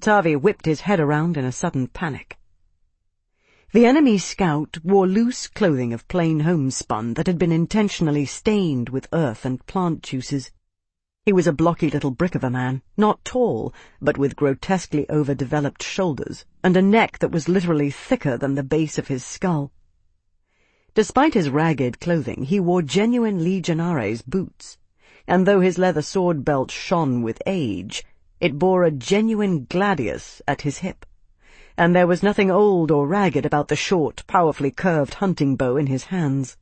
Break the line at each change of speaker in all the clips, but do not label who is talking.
Tavi whipped his head around in a sudden panic. The enemy scout wore loose clothing of plain homespun that had been intentionally stained with earth and plant juices. He was a blocky little brick of a man, not tall, but with grotesquely overdeveloped shoulders, and a neck that was literally thicker than the base of his skull. Despite his ragged clothing, he wore genuine Legionaries' boots, and though his leather sword belt shone with age, it bore a genuine gladius at his hip, and there was nothing old or ragged about the short, powerfully curved hunting bow in his hands.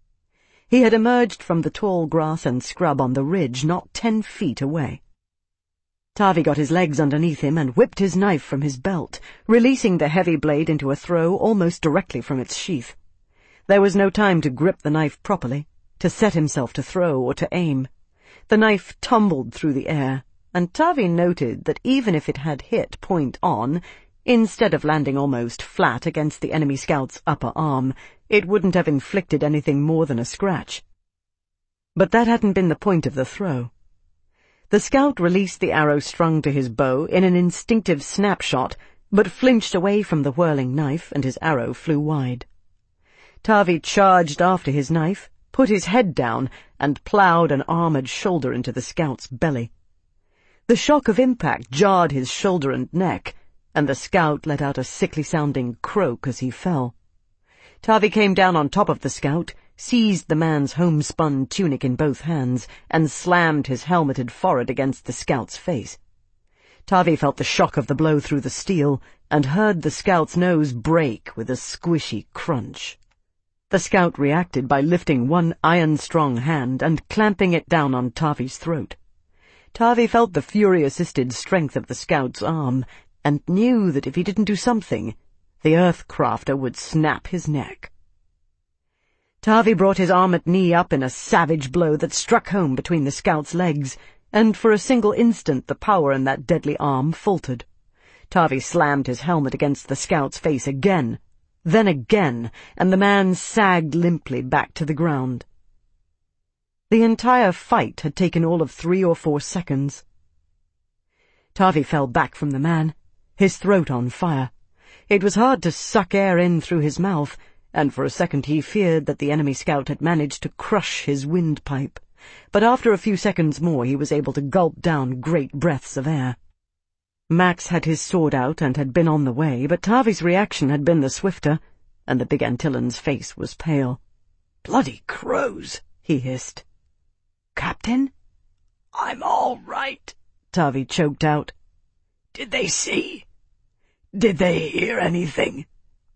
He had emerged from the tall grass and scrub on the ridge not 10 feet away. Tavi got his legs underneath him and whipped his knife from his belt, releasing the heavy blade into a throw almost directly from its sheath. There was no time to grip the knife properly, to set himself to throw or to aim. The knife tumbled through the air, and Tavi noted that even if it had hit point on, instead of landing almost flat against the enemy scout's upper arm, it wouldn't have inflicted anything more than a scratch. But that hadn't been the point of the throw. The scout released the arrow strung to his bow in an instinctive snapshot, but flinched away from the whirling knife, and his arrow flew wide. Tavi charged after his knife, put his head down, and ploughed an armored shoulder into the scout's belly. The shock of impact jarred his shoulder and neck, and the scout let out a sickly-sounding croak as he fell. Tavi came down on top of the scout, seized the man's homespun tunic in both hands, and slammed his helmeted forehead against the scout's face. Tavi felt the shock of the blow through the steel, and heard the scout's nose break with a squishy crunch. The scout reacted by lifting one iron-strong hand and clamping it down on Tavi's throat. Tavi felt the Fury-assisted strength of the scout's arm, and knew that if he didn't do something, the Earthcrafter would snap his neck. Tavi brought his armored knee up in a savage blow that struck home between the scout's legs, and for a single instant the power in that deadly arm faltered. Tavi slammed his helmet against the scout's face again, then again, and the man sagged limply back to the ground. The entire fight had taken all of 3 or 4 seconds. Tavi fell back from the man, his throat on fire. It was hard to suck air in through his mouth, and for a second he feared that the enemy scout had managed to crush his windpipe, but after a few seconds more he was able to gulp down great breaths of air. Max had his sword out and had been on the way, but Tavi's reaction had been the swifter, and the big Antillan's face was pale.
"Bloody crows," he hissed.
"Captain?"
"I'm all right,"
Tavi choked out.
"Did they see? Did they hear anything?"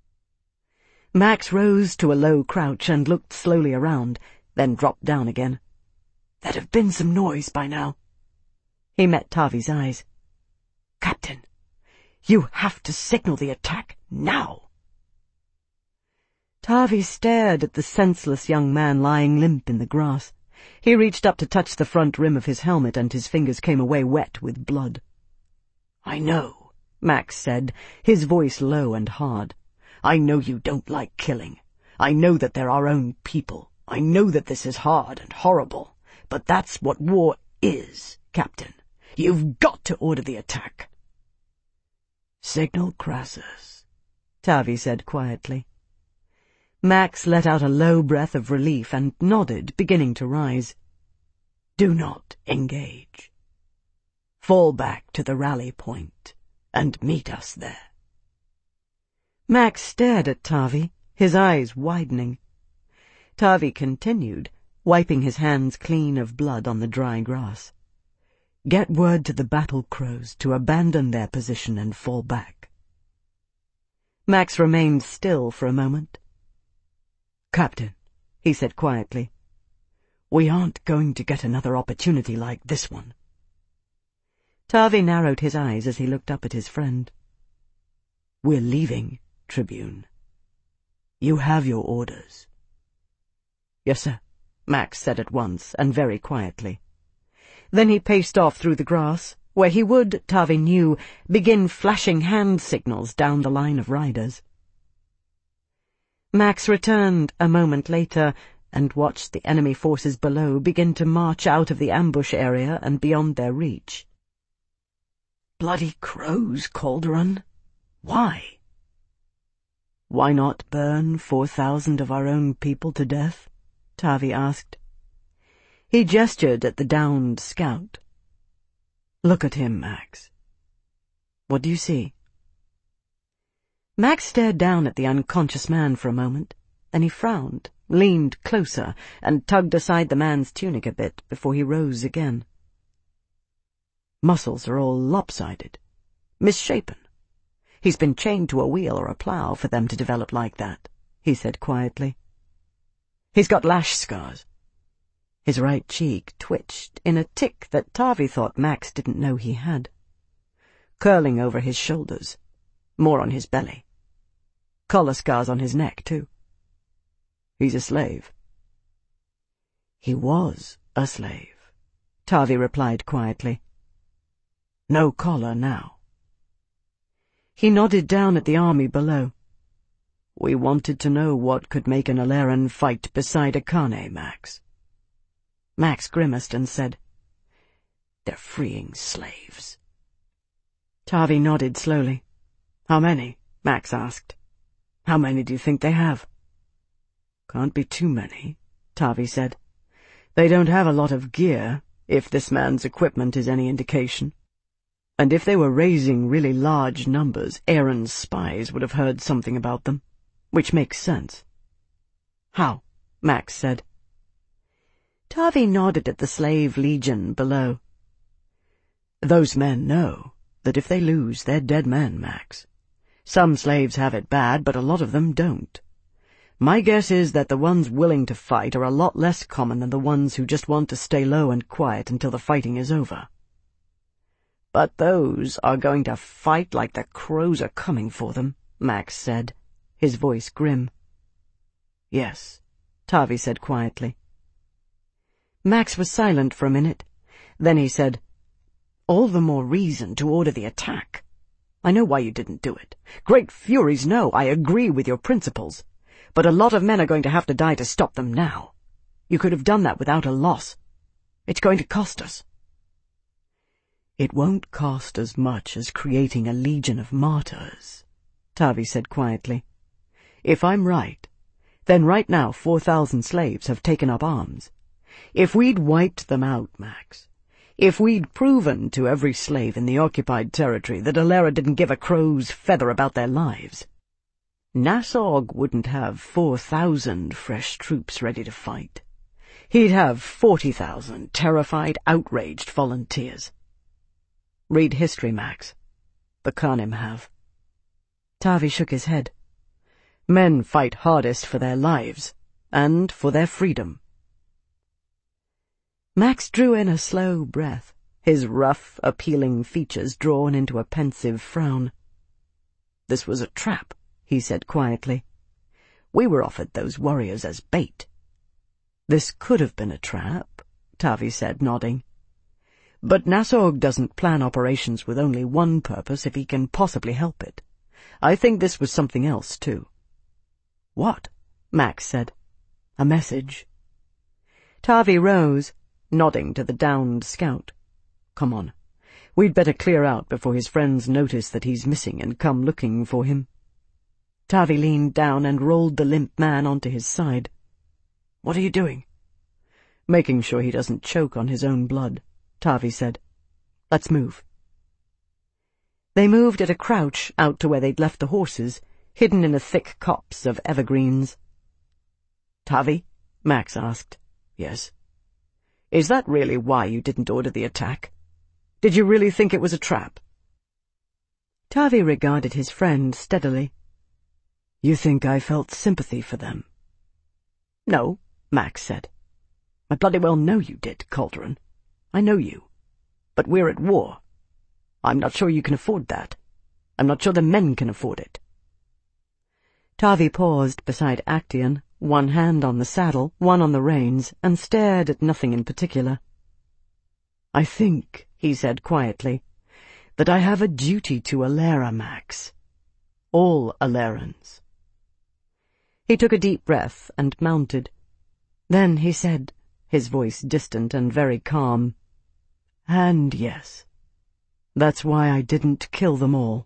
Max rose to a low crouch and looked slowly around, then dropped down again.
"There'd have been some noise by now."
He met Tavi's eyes.
"Captain, you have to signal the attack now."
Tavi stared at the senseless young man lying limp in the grass. He reached up to touch the front rim of his helmet, and his fingers came away wet with blood.
"I know,"
Max said, his voice low and hard.
"I know you don't like killing. I know that they're our own people. I know that this is hard and horrible. But that's what war is, Captain. You've got to order the attack." "Signal Crassus,"
Tavi said quietly. Max let out a low breath of relief and nodded, beginning to rise.
"Do not engage. Fall back to the rally point and meet us there."
Max stared at Tavi, his eyes widening. Tavi continued, wiping his hands clean of blood on the dry grass. "Get word to the battle crows to abandon their position and fall back." Max remained still for a moment.
"Captain," he said quietly, "we aren't going to get another opportunity like this one."
Tavi narrowed his eyes as he looked up at his friend.
"We're leaving, Tribune. You have your orders."
"Yes, sir," Max said at once, and very quietly. Then he paced off through the grass, where he would, Tavi knew, begin flashing hand signals down the line of riders. Max returned a moment later and watched the enemy forces below begin to march out of the ambush area and beyond their reach.
Bloody crows, Calderon. Why?
Why not burn 4,000 of our own people to death? Tavi asked. He gestured at the downed scout. Look at him, Max. What do you see? Max stared down at the unconscious man for a moment. Then he frowned, leaned closer, and tugged aside the man's tunic a bit before he rose again. Muscles are all lopsided, misshapen. He's been chained to a wheel or a plough for them to develop like that, he said quietly. He's got lash scars. His right cheek twitched in a tic that Tavi thought Max didn't know he had. Curling over his shoulders, more on his belly. Collar scars on his neck, too. He's a slave. He was a slave, Tavi replied quietly. No collar now. He nodded down at the army below. We wanted to know what could make an Aleran fight beside a Kane, Max. Max grimaced and said, They're freeing slaves. Tavi nodded slowly. How many? Max asked. How many do you think they have? Can't be too many, Tavi said. They don't have a lot of gear, if this man's equipment is any indication. And if they were raising really large numbers, Aaron's spies would have heard something about them, which makes sense. How? Max said. Tavi nodded at the slave legion below. Those men know that if they lose, they're dead men, Max. Some slaves have it bad, but a lot of them don't. My guess is that the ones willing to fight are a lot less common than the ones who just want to stay low and quiet until the fighting is over. But those are going to fight like the crows are coming for them, Max said, his voice grim. Yes, Tavi said quietly. Max was silent for a minute. Then he said, All the more reason to order the attack. I know why you didn't do it. Great Furies, no, I agree with your principles. But a lot of men are going to have to die to stop them now. You could have done that without a loss. It's going to cost us. It won't cost as much as creating a legion of martyrs, Tavi said quietly. If I'm right, then right now 4,000 slaves have taken up arms. If we'd wiped them out, Max, if we'd proven to every slave in the occupied territory that Alera didn't give a crow's feather about their lives, Nasog wouldn't have 4,000 fresh troops ready to fight. He'd have 40,000 terrified, outraged volunteers. Read history, Max. The Khanim have. Tavi shook his head. Men fight hardest for their lives, and for their freedom. Max drew in a slow breath, his rough, appealing features drawn into a pensive frown. This was a trap, he said quietly. We were offered those warriors as bait. This could have been a trap, Tavi said, nodding. But Nasog doesn't plan operations with only one purpose if he can possibly help it. I think this was something else, too. What? Max said. A message. Tavi rose, nodding to the downed scout. Come on. We'd better clear out before his friends notice that he's missing and come looking for him. Tavi leaned down and rolled the limp man onto his side. What are you doing? Making sure he doesn't choke on his own blood, Tavi said. Let's move. They moved at a crouch out to where they'd left the horses, hidden in a thick copse of evergreens. Tavi? Max asked. Yes. Is that really why you didn't order the attack? Did you really think it was a trap? Tavi regarded his friend steadily. You think I felt sympathy for them? No, Max said. I bloody well know you did, Calderon. I know you. But we're at war. I'm not sure you can afford that. I'm not sure the men can afford it. Tavi paused beside Actaeon, one hand on the saddle, one on the reins, and stared at nothing in particular. I think, he said quietly, that I have a duty to Alera, Max. All Alerans. He took a deep breath and mounted. Then he said, his voice distant and very calm, and yes, That's why I didn't kill them all."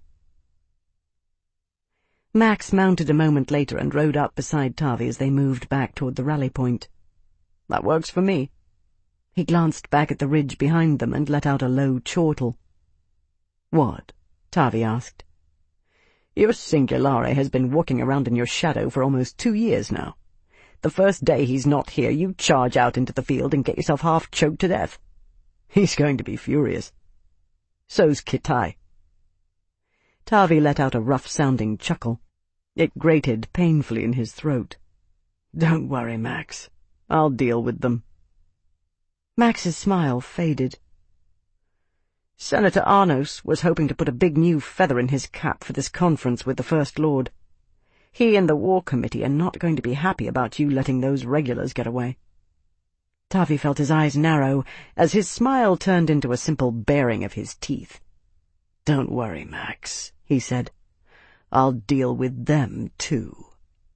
Max mounted a moment later and rode up beside Tavi as they moved back toward the rally point. "That works for me." He glanced back at the ridge behind them and let out a low chortle. "What?" Tavi asked. "Your Singulare has been walking around in your shadow for almost 2 years now. The first day he's not here, you charge out into the field and get yourself half choked to death. He's going to be furious. So's Kitai." Tavi let out a rough-sounding chuckle. It grated painfully in his throat. "Don't worry, Max. I'll deal with them." Max's smile faded. "Senator Arnos was hoping to put a big new feather in his cap for this conference with the First Lord. He and the War Committee are not going to be happy about you letting those regulars get away." Tavi felt his eyes narrow as his smile turned into a simple baring of his teeth. "Don't worry, Max," he said. "I'll deal with them, too."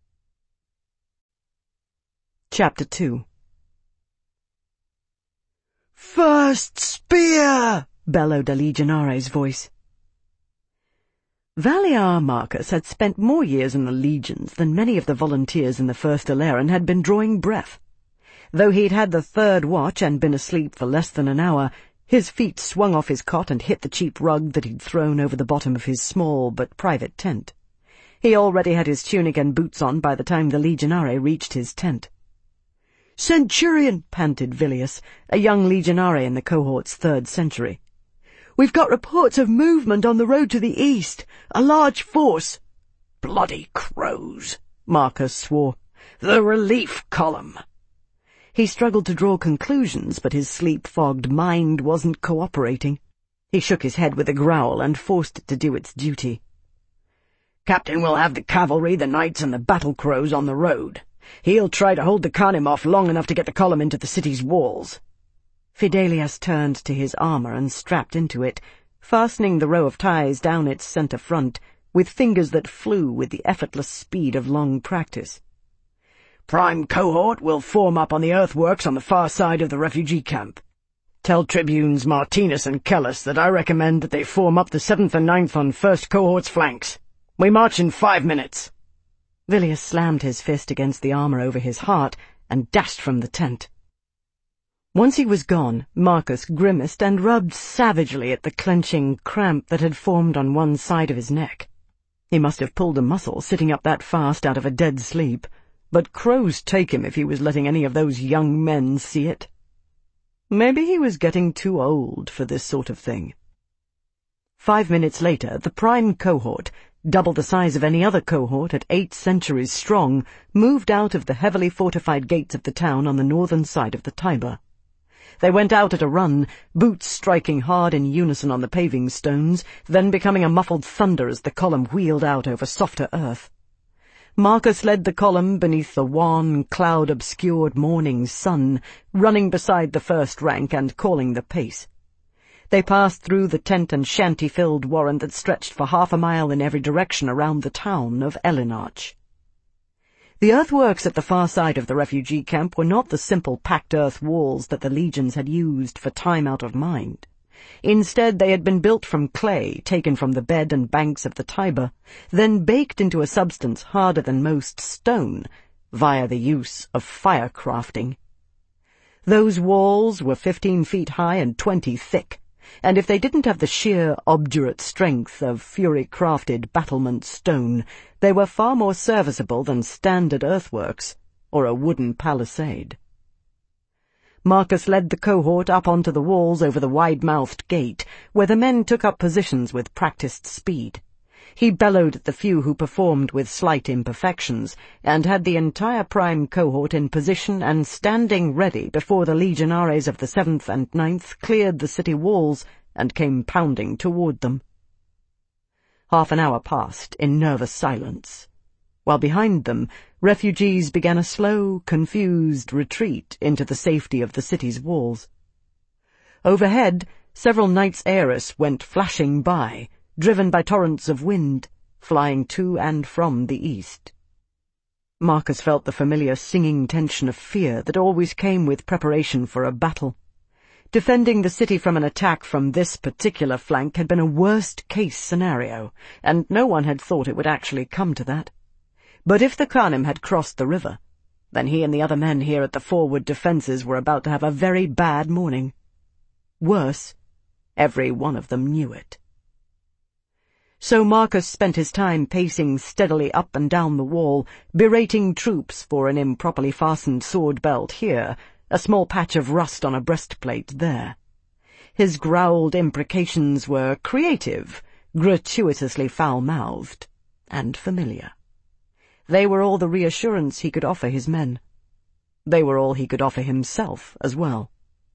Chapter 2. "First spear!" bellowed a Legionare's voice. Valiar Marcus had spent more years in the legions than many of the volunteers in the First Alaran had been drawing breath. Though he'd had the third watch and been asleep for less than an hour, his feet swung off his cot and hit the cheap rug that he'd thrown over the bottom of his small but private tent. He already had his tunic and boots on by the time the Legionare reached his tent. "Centurion," panted Vilius, a young Legionare in the cohort's 3rd century. "We've got reports of movement on the road to the east. A large force." "Bloody crows," Marcus swore. "The relief column." He struggled to draw conclusions, but his sleep-fogged mind wasn't cooperating. He shook his head with a growl and forced it to do its duty. "Captain will have the cavalry, the knights, and the battle crows on the road. He'll try to hold the Khanim off long enough to get the column into the city's walls." Fidelius turned to his armor and strapped into it, fastening the row of ties down its center front, with fingers that flew with the effortless speed of long practice. "Prime cohort will form up on the earthworks on the far side of the refugee camp. Tell Tribunes Martinus and Kellus that I recommend that they form up the 7th and 9th on first cohort's flanks. We march in 5 minutes. Vilius slammed his fist against the armor over his heart and dashed from the tent. Once he was gone, Marcus grimaced and rubbed savagely at the clenching cramp that had formed on one side of his neck. He must have pulled a muscle sitting up that fast out of a dead sleep, but crows take him if he was letting any of those young men see it. Maybe he was getting too old for this sort of thing. 5 minutes later, the prime cohort, double the size of any other cohort at 8 centuries strong, moved out of the heavily fortified gates of the town on the northern side of the Tiber. They went out at a run, boots striking hard in unison on the paving stones, then becoming a muffled thunder as the column wheeled out over softer earth. Marcus led the column beneath the wan, cloud-obscured morning sun, running beside the first rank and calling the pace. They passed through the tent and shanty-filled warren that stretched for 1/2 a mile in every direction around the town of Elinarch. The earthworks at the far side of the refugee camp were not the simple packed earth walls that the legions had used for time out of mind. Instead, they had been built from clay taken from the bed and banks of the Tiber, then baked into a substance harder than most stone, via the use of fire-crafting. Those walls were 15 feet high and 20 thick, and if they didn't have the sheer, obdurate strength of fury-crafted battlement stone, they were far more serviceable than standard earthworks or a wooden palisade. Marcus led the cohort up onto the walls over the wide-mouthed gate, where the men took up positions with practiced speed. He bellowed at the few who performed with slight imperfections, and had the entire prime cohort in position and standing ready before the legionaries of the 7th and 9th cleared the city walls and came pounding toward them. 1/2 an hour passed in nervous silence, while behind them refugees began a slow, confused retreat into the safety of the city's walls. Overhead, several knights' Aeris went flashing by, driven by torrents of wind, flying to and from the east. Marcus felt the familiar singing tension of fear that always came with preparation for a battle. Defending the city from an attack from this particular flank had been a worst-case scenario, and no one had thought it would actually come to that. But if the Khanim had crossed the river, then he and the other men here at the forward defences were about to have a very bad morning. Worse, every one of them knew it. So Marcus spent his time pacing steadily up and down the wall, berating troops for an improperly fastened sword belt here, a small patch of rust on a breastplate there. His growled imprecations were creative, gratuitously foul-mouthed, and familiar. They were all the reassurance he could offer his men. They were all he could offer himself as well.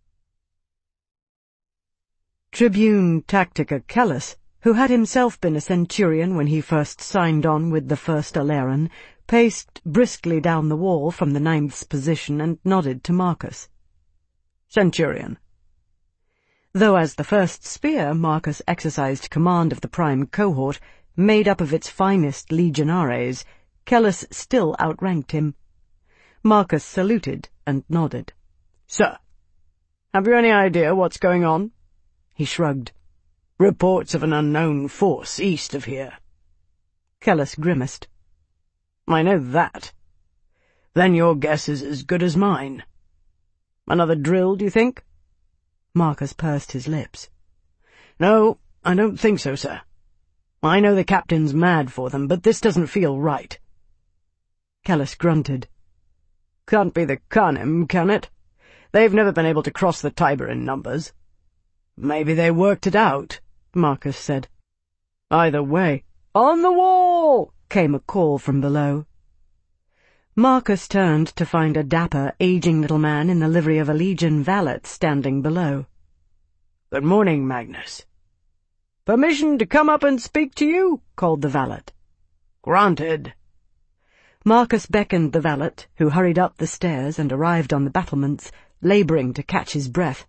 Tribune Tactica Kellus, who had himself been a centurion when he first signed on with the 1st Alaran, paced briskly down the wall from the 9th's position and nodded to Marcus. "Centurion." Though as the 1st Spear, Marcus exercised command of the prime cohort, made up of its finest legionaries, Kellus still outranked him. Marcus saluted and nodded. "Sir, have you any idea what's going on?" He shrugged. "Reports of an unknown force east of here." Kellus grimaced. "I know that. Then your guess is as good as mine. Another drill, do you think?" Marcus pursed his lips. "No, I don't think so, sir. I know the captain's mad for them, but this doesn't feel right." Kellus grunted. "Can't be the Khanim, can it? They've never been able to cross the Tiber in numbers." "Maybe they worked it out," Marcus said. "Either way, on the wall!" came a call from below. Marcus turned to find a dapper, aging little man in the livery of a legion valet standing below. "Good morning, Magnus." "Permission to come up and speak to you?" called the valet. "Granted." Marcus beckoned the valet, who hurried up the stairs and arrived on the battlements, labouring to catch his breath.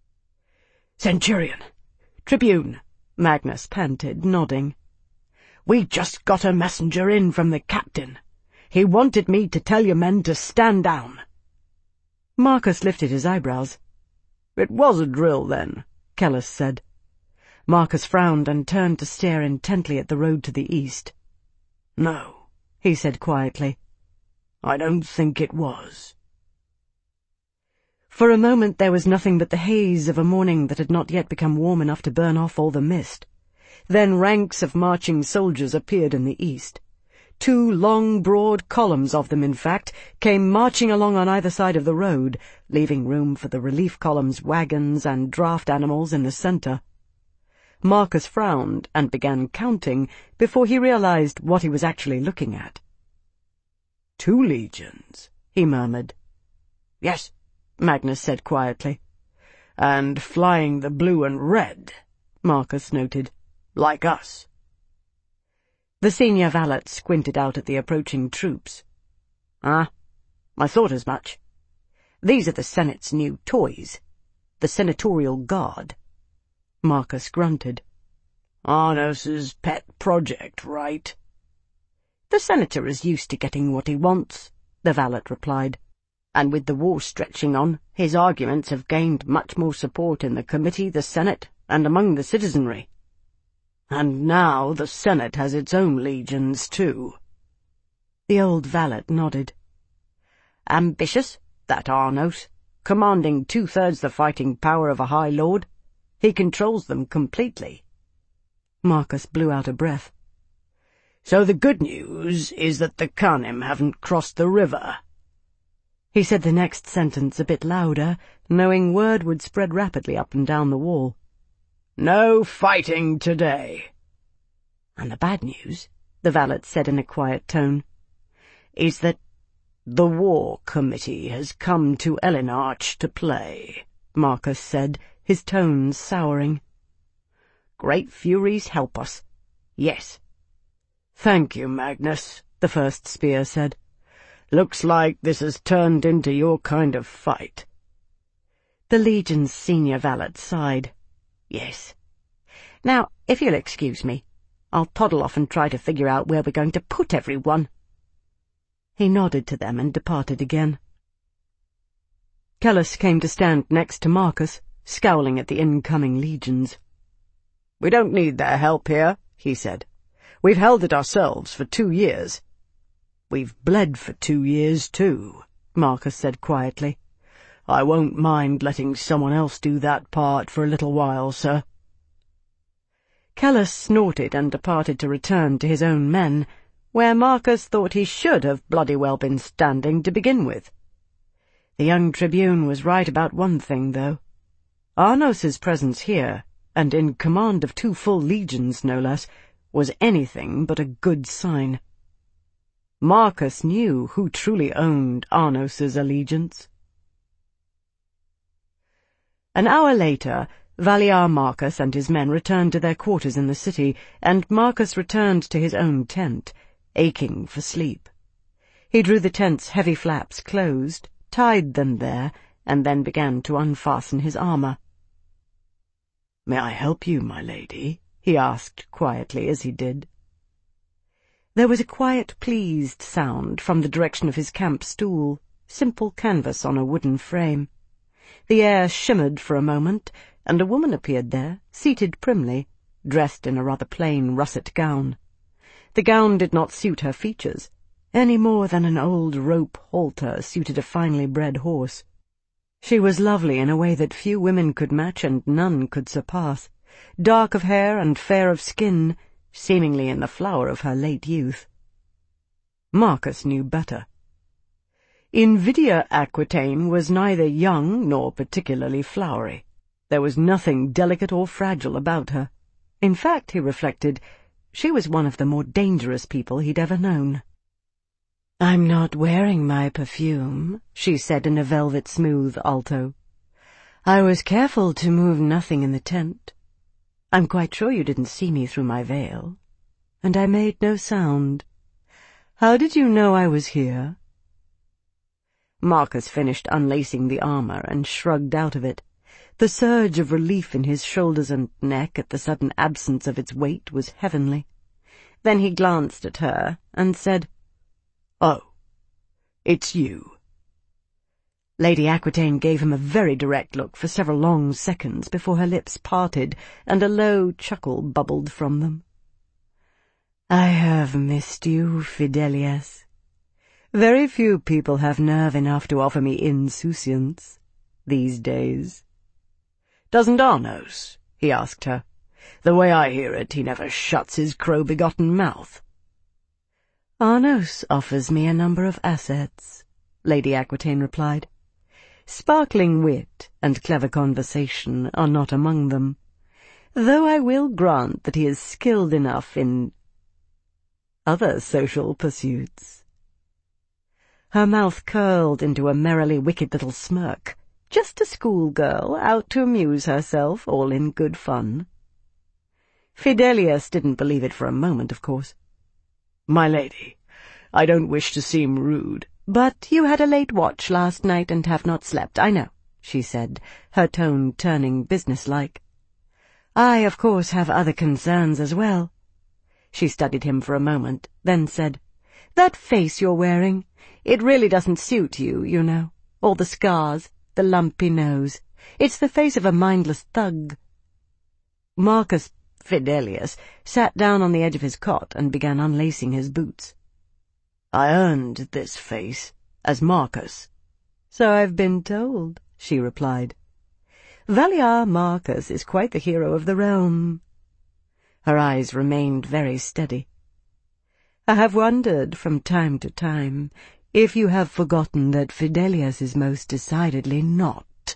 "Centurion, Tribune," Magnus panted, nodding. "We just got a messenger in from the captain. He wanted me to tell your men to stand down." Marcus lifted his eyebrows. "It was a drill, then," Kellus said. Marcus frowned and turned to stare intently at the road to the east. "No," he said quietly. "I don't think it was." For a moment there was nothing but the haze of a morning that had not yet become warm enough to burn off all the mist. Then ranks of marching soldiers appeared in the east. 2 long, broad columns of them, in fact, came marching along on either side of the road, leaving room for the relief column's wagons and draft animals in the centre. Marcus frowned and began counting before he realized what he was actually looking at. 2 legions, he murmured. "Yes," Magnus said quietly. "And flying the blue and red," Marcus noted. "Like us." The senior valet squinted out at the approaching troops. "Ah, I thought as much. These are the Senate's new toys. The Senatorial Guard." Marcus grunted. "Arnos's pet project, right?" "The senator is used to getting what he wants," the valet replied. "And with the war stretching on, his arguments have gained much more support in the committee, the Senate, and among the citizenry. And now the Senate has its own legions, too." The old valet nodded. "Ambitious, that Arnos, commanding 2/3 the fighting power of a High Lord. He controls them completely." Marcus blew out a breath. "So the good news is that the Khanim haven't crossed the river." He said the next sentence a bit louder, knowing word would spread rapidly up and down the wall. "No fighting today." "And the bad news," the valet said in a quiet tone, "is that—" "The War Committee has come to Elinarch to play," Marcus said, his tones souring. "Great Furies help us. Yes." "Thank you, Magnus," the 1st Spear said. "Looks like this has turned into your kind of fight." The Legion's senior valet sighed. "Yes. Now, if you'll excuse me, I'll toddle off and try to figure out where we're going to put everyone." He nodded to them and departed again. Kellus came to stand next to Marcus, scowling at the incoming legions.
"We don't need their help here," he said. "We've held it ourselves for 2 years."
"We've bled for 2 years, too," Marcus said quietly.
"I won't mind letting someone else do that part for a little while, sir."
Kellus snorted and departed to return to his own men, where Marcus thought he should have bloody well been standing to begin with. The young tribune was right about one thing, though. Arnos's presence here, and in command of 2 full legions no less, was anything but a good sign. Marcus knew who truly owned Arnos's allegiance. An hour later, Valiar Marcus and his men returned to their quarters in the city, and Marcus returned to his own tent, aching for sleep. He drew the tent's heavy flaps closed, tied them there, and then began to unfasten his armor.
"May I help you, my lady?" he asked quietly as he did.
There was a quiet, pleased sound from the direction of his camp stool, simple canvas on a wooden frame. The air shimmered for a moment, and a woman appeared there, seated primly, dressed in a rather plain russet gown. The gown did not suit her features, any more than an old rope halter suited a finely bred horse. She was lovely in a way that few women could match and none could surpass, dark of hair and fair of skin, seemingly in the flower of her late youth. Marcus knew better. Invidia Aquitaine was neither young nor particularly flowery. There was nothing delicate or fragile about her. In fact, he reflected, she was one of the more dangerous people he'd ever known. "I'm not wearing my perfume," she said in a velvet-smooth alto. "I was careful to move nothing in the tent. I'm quite sure you didn't see me through my veil. And I made no sound. How did you know I was here?" Marcus finished unlacing the armor and shrugged out of it. The surge of relief in his shoulders and neck at the sudden absence of its weight was heavenly. Then he glanced at her and said, "Oh, it's you." Lady Aquitaine gave him a very direct look for several long seconds before her lips parted and a low chuckle bubbled from them. "I have missed you, Fidelius. Very few people have nerve enough to offer me insouciance these days."
"Doesn't Arnos?" he asked her. "The way I hear it, he never shuts his crow-begotten mouth."
"Arnos offers me a number of assets," Lady Aquitaine replied. "Sparkling wit and clever conversation are not among them, though I will grant that he is skilled enough in other social pursuits." Her mouth curled into a merrily wicked little smirk. Just a schoolgirl out to amuse herself, all in good fun. Fidelius didn't believe it for a moment, of course.
"My lady, I don't wish to seem rude."
"But you had a late watch last night and have not slept, I know," she said, her tone turning businesslike. "I, of course, have other concerns as well." She studied him for a moment, then said, "That face you're wearing, it really doesn't suit you, you know. All the scars, the lumpy nose. It's the face of a mindless thug." Marcus Fidelius sat down on the edge of his cot and began unlacing his boots.
"I earned this face as Marcus."
"So I've been told," she replied. "Valiar Marcus is quite the hero of the realm." Her eyes remained very steady. "I have wondered from time to time if you have forgotten that Fidelius is most decidedly not."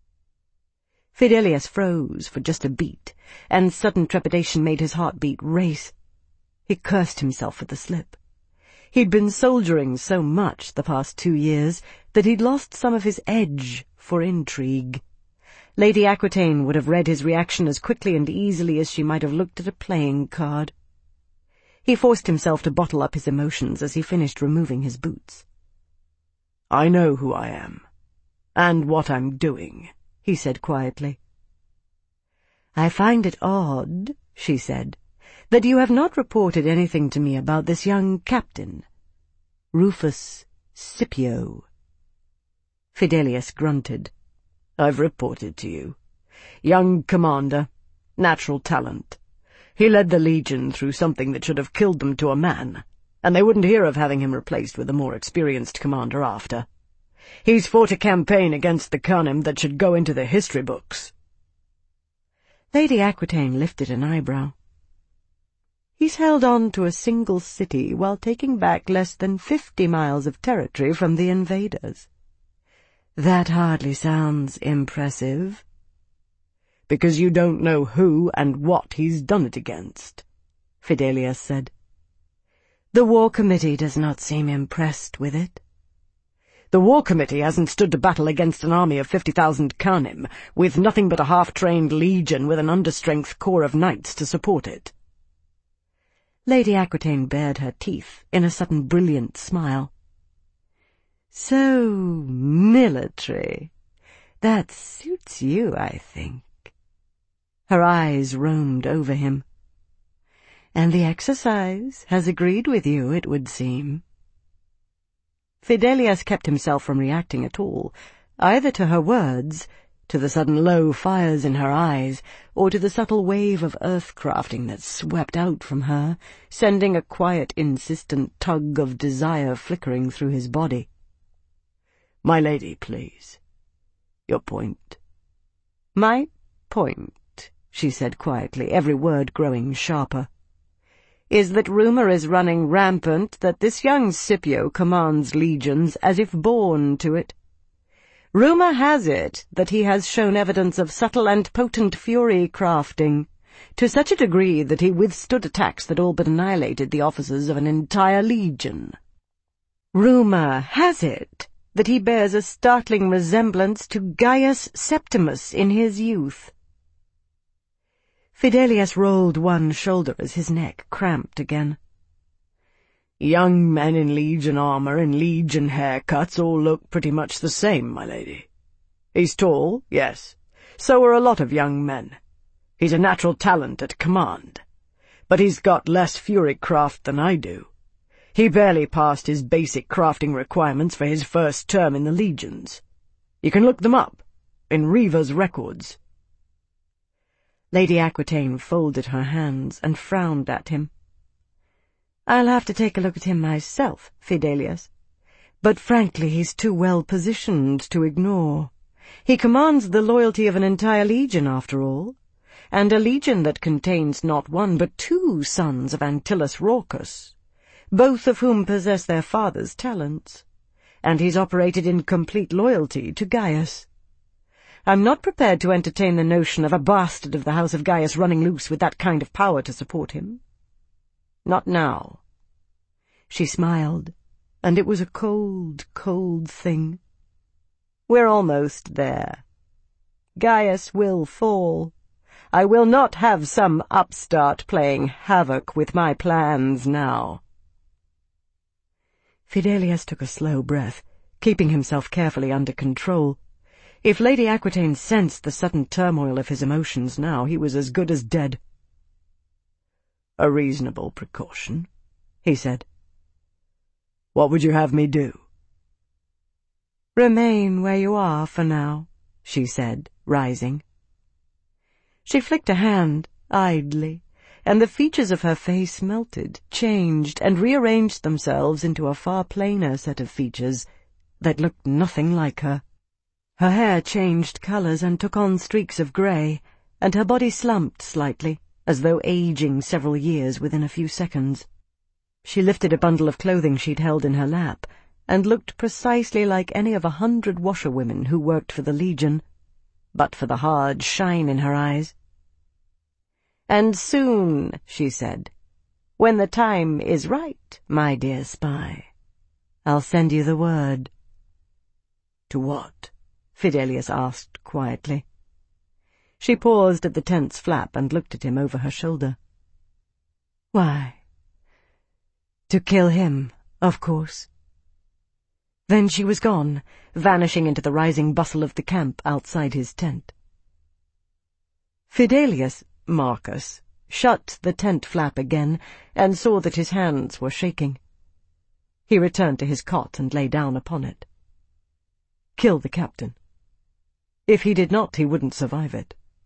Fidelius froze for just a beat, and sudden trepidation made his heartbeat race. He cursed himself for the slip. He'd been soldiering so much the past 2 years that he'd lost some of his edge for intrigue. Lady Aquitaine would have read his reaction as quickly and easily as she might have looked at a playing card. He forced himself to bottle up his emotions as he finished removing his boots.
"I know who I am, and what I'm doing," he said quietly.
"I find it odd," she said, "that you have not reported anything to me about this young captain, Rufus Scipio." Fidelius grunted.
"I've reported to you. Young commander. Natural talent. He led the Legion through something that should have killed them to a man, and they wouldn't hear of having him replaced with a more experienced commander after. He's fought a campaign against the Khanim that should go into the history books.
Lady Aquitaine lifted an eyebrow. He's held on to a single city while taking back less than 50 miles of territory from the invaders. That hardly sounds impressive.
Because you don't know who and what he's done it against, Fidelius said.
The War Committee does not seem impressed with it.
The War Committee hasn't stood to battle against an army of 50,000 Khanim, with nothing but a half-trained legion with an understrength corps of knights to support it.
Lady Aquitaine bared her teeth in a sudden brilliant smile. So military. That suits you, I think. Her eyes roamed over him. And the exercise has agreed with you, it would seem. Fidelius kept himself from reacting at all, either to her words, to the sudden low fires in her eyes, or to the subtle wave of earth-crafting that swept out from her, sending a quiet, insistent tug of desire flickering through his body.
"My lady, please. Your point."
"My point," she said quietly, every word growing sharper, "is that rumour is running rampant that this young Scipio commands legions as if born to it. Rumour has it that he has shown evidence of subtle and potent fury crafting, to such a degree that he withstood attacks that all but annihilated the officers of an entire legion. Rumour has it that he bears a startling resemblance to Gaius Septimus in his youth." Fidelius rolled one shoulder as his neck cramped again.
"Young men in Legion armour and Legion haircuts all look pretty much the same, my lady. He's tall, yes. So are a lot of young men. He's a natural talent at command. But he's got less fury craft than I do. He barely passed his basic crafting requirements for his first term in the Legions. You can look them up, in Reva's records."
Lady Aquitaine folded her hands and frowned at him. "I'll have to take a look at him myself, Fidelius. But frankly, he's too well positioned to ignore. He commands the loyalty of an entire legion, after all, and a legion that contains not one but 2 sons of Antyllus Raucus, both of whom possess their father's talents, and he's operated in complete loyalty to Gaius. I'm not prepared to entertain the notion of a bastard of the House of Gaius running loose with that kind of power to support him. Not now." She smiled, and it was a cold, cold thing. "We're almost there. Gaius will fall. I will not have some upstart playing havoc with my plans now." Fidelius took a slow breath, keeping himself carefully under control. If Lady Aquitaine sensed the sudden turmoil of his emotions now, he was as good as dead.
"A reasonable precaution," he said. "What would you have me do?"
"Remain where you are for now," she said, rising. She flicked a hand, idly, and the features of her face melted, changed, and rearranged themselves into a far plainer set of features that looked nothing like her. Her hair changed colours and took on streaks of grey, and her body slumped slightly, as though aging several years within a few seconds. She lifted a bundle of clothing she'd held in her lap, and looked precisely like any of 100 washerwomen who worked for the Legion, but for the hard shine in her eyes. "And soon," she said, "when the time is right, my dear spy, I'll send you the word."
"To what?"
Fidelius asked quietly. She paused at the tent's flap and looked at him over her shoulder. "Why, to kill him, of course." Then she was gone, vanishing into the rising bustle of the camp outside his tent. Fidelius, Marcus, shut the tent flap again and saw that his hands were shaking. He returned to his cot and lay down upon it. Kill the captain. If he did not, he wouldn't survive it.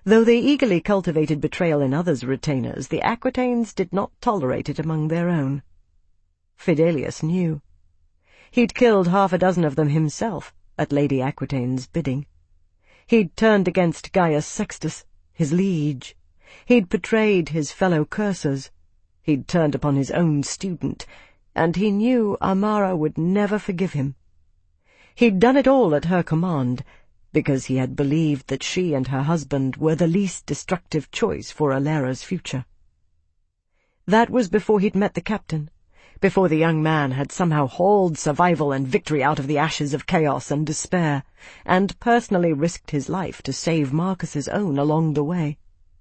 Though they eagerly cultivated betrayal in others' retainers, the Aquitaines did not tolerate it among their own. Fidelius knew. He'd killed 6 of them himself, at Lady Aquitaine's bidding. He'd turned against Gaius Sextus, his liege. He'd betrayed his fellow cursors. He'd turned upon his own student, and he knew Amara would never forgive him. He'd done it all at her command, because he had believed that she and her husband were the least destructive choice for Alera's future. That was before he'd met the captain, before the young man had somehow hauled survival and victory out of the ashes of chaos and despair, and personally risked his life to save Marcus's own along the way.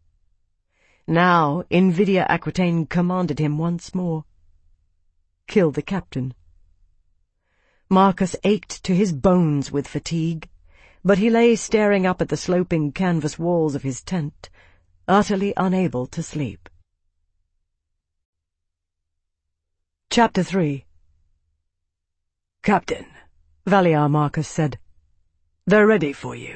Now Invidia Aquitaine commanded him once more. Kill the captain. Marcus ached to his bones with fatigue, but he lay staring up at the sloping canvas walls of his tent, utterly unable to sleep. Chapter 3.
"Captain,"
Valiar Marcus said,
"they're ready for you."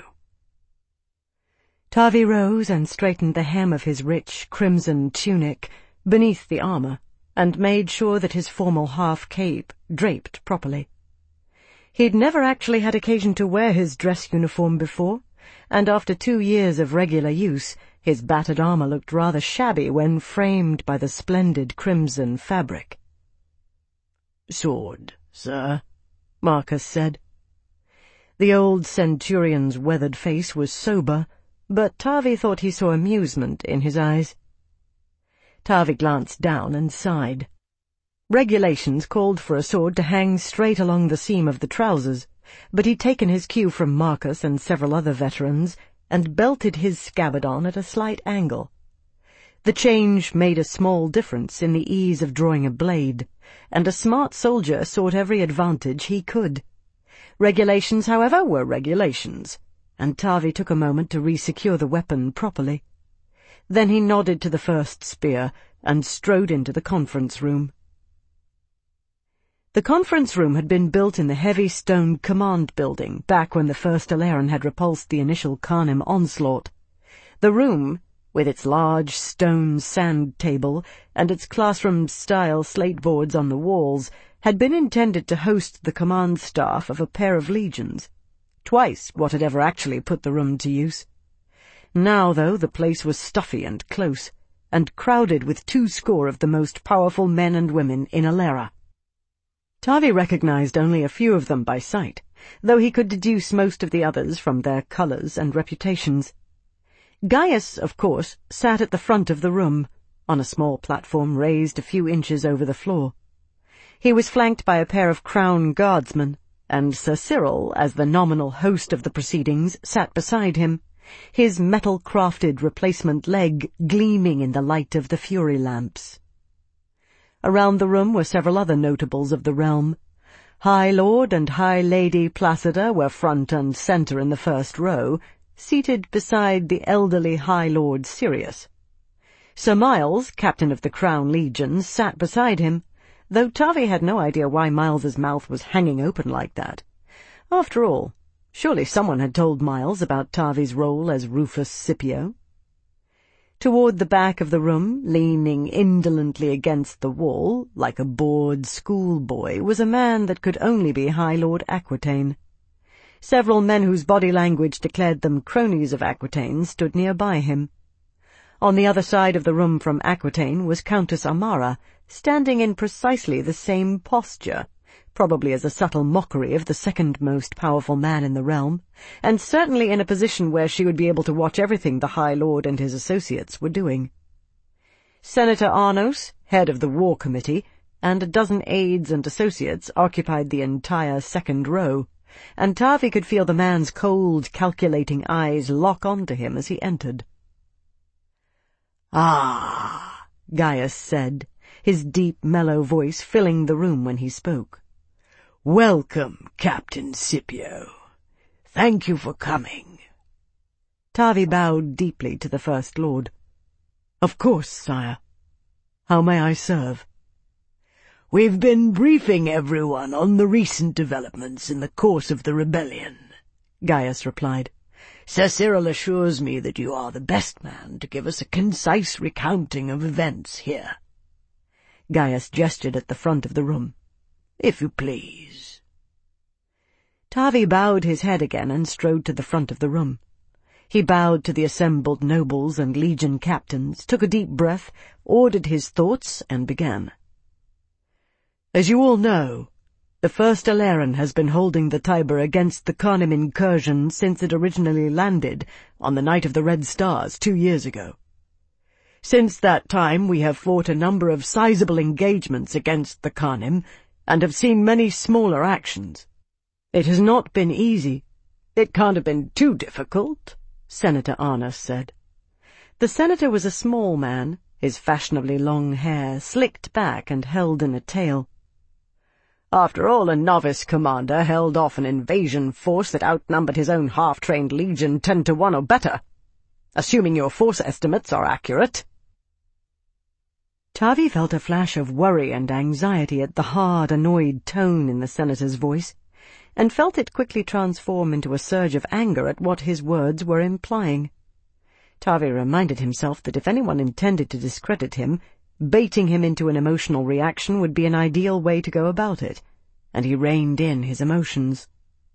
Tavi rose and straightened the hem of his rich crimson tunic beneath the armor, and made sure that his formal half-cape draped properly. He'd never actually had occasion to wear his dress uniform before, and after 2 years of regular use, his battered armor looked rather shabby when framed by the splendid crimson fabric.
"Sword, sir,"
Marcus said. The old centurion's weathered face was sober, but Tavi thought he saw amusement in his eyes. Tavi glanced down and sighed. Regulations called for a sword to hang straight along the seam of the trousers, but he'd taken his cue from Marcus and several other veterans, and belted his scabbard on at a slight angle. The change made a small difference in the ease of drawing a blade, and a smart soldier sought every advantage he could. Regulations, however, were regulations, and Tavi took a moment to resecure the weapon properly. Then he nodded to the first spear and strode into the conference room. The conference room had been built in the heavy stone command building back when the first Aleran had repulsed the initial Khanim onslaught. The room, with its large stone sand table and its classroom-style slate boards on the walls, had been intended to host the command staff of a pair of legions, twice what had ever actually put the room to use. Now, though, the place was stuffy and close, and crowded with 200 of the most powerful men and women in Alera. Tavi recognized only a few of them by sight, though he could deduce most of the others from their colors and reputations. Gaius, of course, sat at the front of the room, on a small platform raised a few inches over the floor. He was flanked by a pair of crown guardsmen, and Sir Cyril, as the nominal host of the proceedings, sat beside him, his metal-crafted replacement leg gleaming in the light of the fury lamps. Around the room were several other notables of the realm. High Lord and High Lady Placida were front and center in the first row, seated beside the elderly High Lord Sirius. Sir Miles, captain of the Crown Legions, sat beside him, though Tavi had no idea why Miles's mouth was hanging open like that. After all, surely someone had told Miles about Tavi's role as Rufus Scipio. Toward the back of the room, leaning indolently against the wall, like a bored schoolboy, was a man that could only be High Lord Aquitaine. Several men whose body language declared them cronies of Aquitaine stood nearby him. On the other side of the room from Aquitaine was Countess Amara, standing in precisely the same posture, probably as a subtle mockery of the second most powerful man in the realm, and certainly in a position where she would be able to watch everything the High Lord and his associates were doing. Senator Arnos, head of the War Committee, and a dozen aides and associates occupied the entire second row, and Tavi could feel the man's cold, calculating eyes lock onto him as he entered.
"Ah,"
Gaius said, his deep, mellow voice filling the room when he spoke.
"Welcome, Captain Scipio. Thank you for coming."
Tavi bowed deeply to the First Lord.
"Of course, sire. How may I serve?" "We've been briefing everyone on the recent developments in the course of the rebellion," Gaius replied. Sir Cyril assures me that you are the best man to give us a concise recounting of events here."
Gaius gestured at the front of the room.
"If you please."
Tavi bowed his head again and strode to the front of the room. He bowed to the assembled nobles and legion captains, took a deep breath, ordered his thoughts, and began. "As you all know, the First Alaran has been holding the Tiber against the Kanem incursion since it originally landed on the night of the Red Stars 2 years ago. Since that time we have fought a number of sizable engagements against the Kanem and have seen many smaller actions. It has not been easy."
"It can't have been too difficult," Senator Arnus said.
The senator was a small man, his fashionably long hair slicked back and held in a tail.
"After all, a novice commander held off an invasion force that outnumbered his own half-trained legion 10-1 or better, assuming your force estimates are accurate."
Tavi felt a flash of worry and anxiety at the hard, annoyed tone in the senator's voice, and felt it quickly transform into a surge of anger at what his words were implying. Tavi reminded himself that if anyone intended to discredit him, baiting him into an emotional reaction would be an ideal way to go about it, and he reined in his emotions.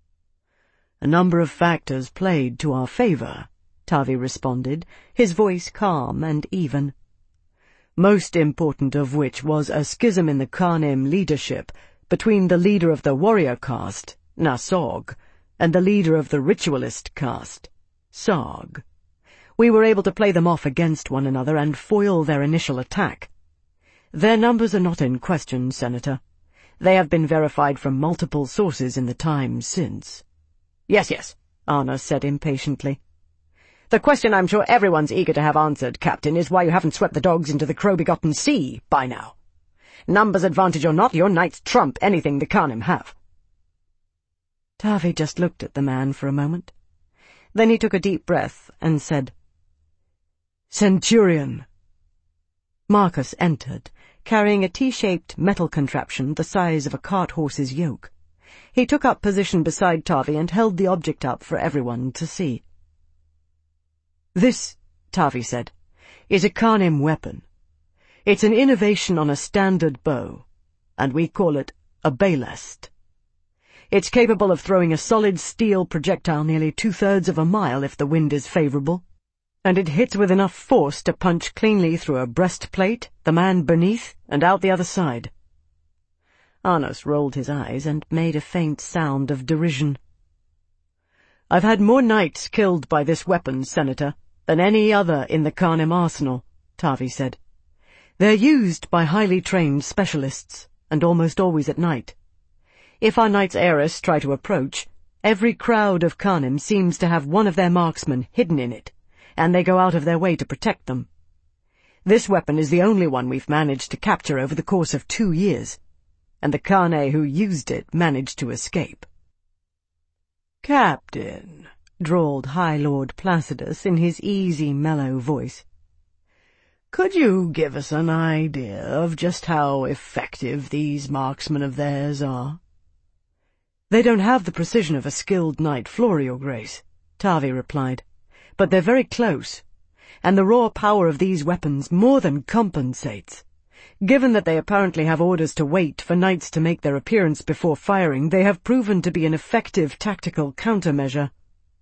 "A number of factors played to our favor,"
Tavi responded, his voice calm and even.
"Most important of which was a schism in the Kanem leadership between the leader of the warrior caste, Nasog, and the leader of the ritualist caste, Sarg. We were able to play them off against one another and foil their initial attack. Their numbers are not in question, Senator. They have been verified from multiple sources in the time since."
Yes, Arnus said impatiently. "The question I'm sure everyone's eager to have answered, Captain, is why you haven't swept the dogs into the crow-begotten sea by now. Numbers advantage or not, your knights trump anything the Kanem have." Tavi just looked at the man for a moment. Then he took a deep breath and said,
"Centurion."
Marcus entered, carrying a T-shaped metal contraption the size of a cart-horse's yoke. He took up position beside Tavi and held the object up for everyone to see.
"This," Tavi said, "is a Kanem weapon. It's an innovation on a standard bow, and we call it a balest. It's capable of throwing a solid steel projectile nearly 2/3 of a mile if the wind is favorable, and it hits with enough force to punch cleanly through a breastplate, the man beneath, and out the other side."
Arnus rolled his eyes and made a faint sound of derision.
"I've had more knights killed by this weapon, Senator, than any other in the Kanem arsenal," Tavi said. "They're used by highly trained specialists, and almost always at night. If our knights Aeris try to approach, every crowd of Kanem seems to have one of their marksmen hidden in it, and they go out of their way to protect them. This weapon is the only one we've managed to capture over the course of 2 years, and the Kane who used it managed to escape."
"Captain," drawled High Lord Placidus in his easy, mellow voice,
"could you give us an idea of just how effective these marksmen of theirs are?"
"They don't have the precision of a skilled knight, Flora, your grace," Tavi replied, "but they're very close, and the raw power of these weapons more than compensates. Given that they apparently have orders to wait for knights to make their appearance before firing, they have proven to be an effective tactical countermeasure."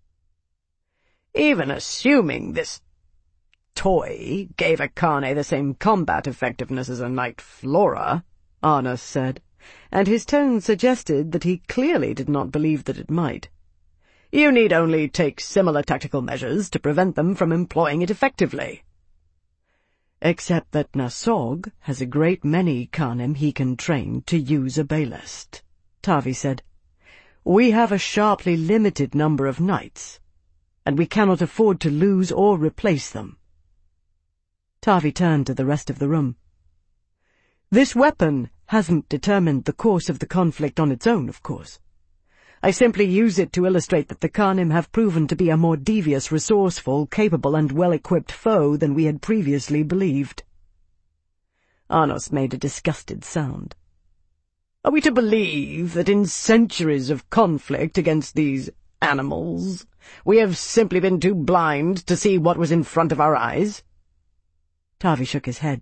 "Even assuming this toy gave a Kane the same combat effectiveness as a knight Flora," Arnus said, and his tone suggested that he clearly did not believe that it might. "You need only take similar tactical measures to prevent them from employing it effectively."
"Except that Nasog has a great many Kanem he can train to use a balest," Tavi said. "We have a sharply limited number of knights, and we cannot afford to lose or replace them." Tavi turned to the rest of the room. "This weapon hasn't determined the course of the conflict on its own, of course. I simply use it to illustrate that the Kanem have proven to be a more devious, resourceful, capable, and well-equipped foe than we had previously believed." Arnus made a disgusted sound.
"Are we to believe that in centuries of conflict against these animals. We have simply been too blind to see what was in front of our eyes."
Tavi shook his head.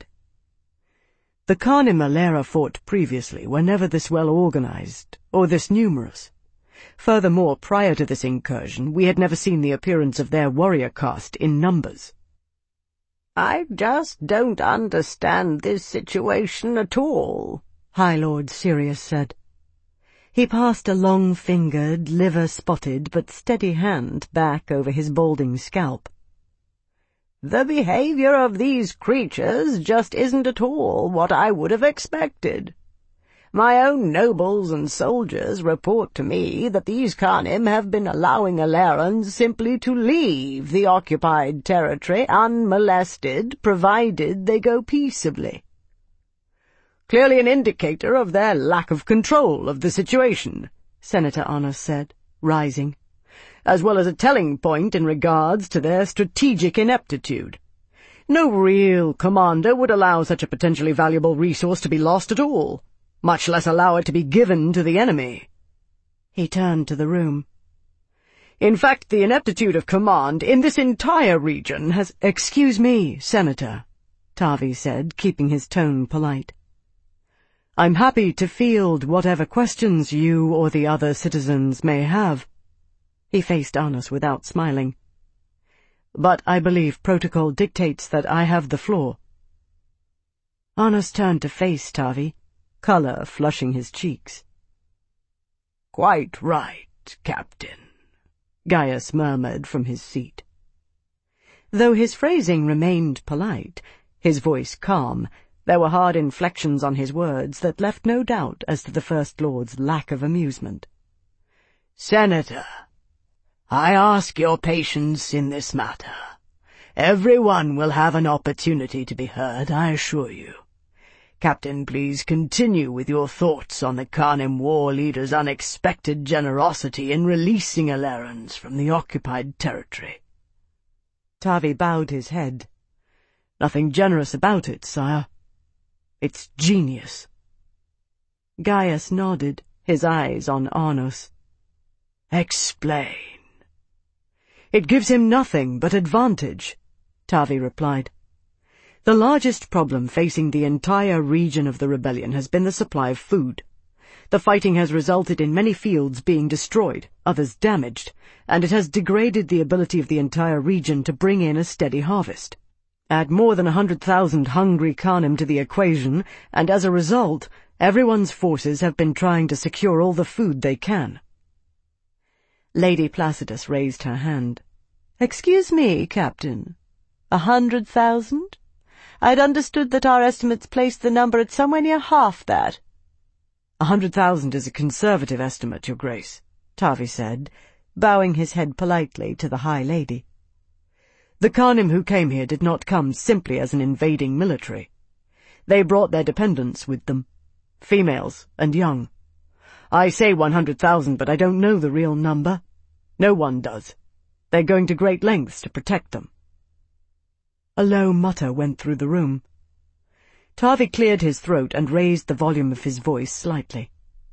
The Khanim Alera fought previously were never this well organized, or this numerous. Furthermore, prior to this incursion, we had never seen the appearance of their warrior caste in numbers.
"I just don't understand this situation at all,"
High Lord Sirius said. He passed a long-fingered, liver-spotted but steady hand back over his balding scalp.
"The behavior of these creatures just isn't at all what I would have expected. My own nobles and soldiers report to me that these Khanim have been allowing Alerans simply to leave the occupied territory unmolested, provided they go peaceably. Clearly an indicator of their lack of control of the situation," Senator Anos said, rising, "as well as a telling point in regards to their strategic ineptitude. No real commander would allow such a potentially valuable resource to be lost at all, much less allow it to be given to the enemy."
He turned to the room.
"In fact, the ineptitude of command in this entire region has—"
"Excuse me, Senator," Tavi said, keeping his tone polite. "I'm happy to field whatever questions you or the other citizens may have." He faced Anos without smiling. "But I believe protocol dictates that I have the floor." Anos turned to face Tavi, color flushing his cheeks.
"Quite right, Captain,"
Gaius murmured from his seat. Though his phrasing remained polite, his voice calm, there were hard inflections on his words that left no doubt as to the First Lord's lack of amusement.
"Senator, I ask your patience in this matter. Everyone will have an opportunity to be heard, I assure you. Captain, please continue with your thoughts on the Khanim war leader's unexpected generosity in releasing Alerans from the occupied territory."
Tavi bowed his head. "Nothing generous about it, sire. It's genius." Gaius nodded, his eyes on Anos.
"Explain."
"It gives him nothing but advantage," Tavi replied. "The largest problem facing the entire region of the rebellion has been the supply of food. The fighting has resulted in many fields being destroyed, others damaged, and it has degraded the ability of the entire region to bring in a steady harvest. Add more than 100,000 hungry Khanim to the equation, and as a result, everyone's forces have been trying to secure all the food they can." Lady Placidus raised her hand. "Excuse me, Captain. 100,000? I'd understood that our estimates placed the number at somewhere near half that." 100,000 is a conservative estimate, Your Grace," Tavi said, bowing his head politely to the High Lady. "The Khanim who came here did not come simply as an invading military. They brought their dependents with them, females and young. I say 100,000, but I don't know the real number. No one does. They're going to great lengths to protect them." A low mutter went through the room. Tavi cleared his throat and raised the volume of his voice slightly.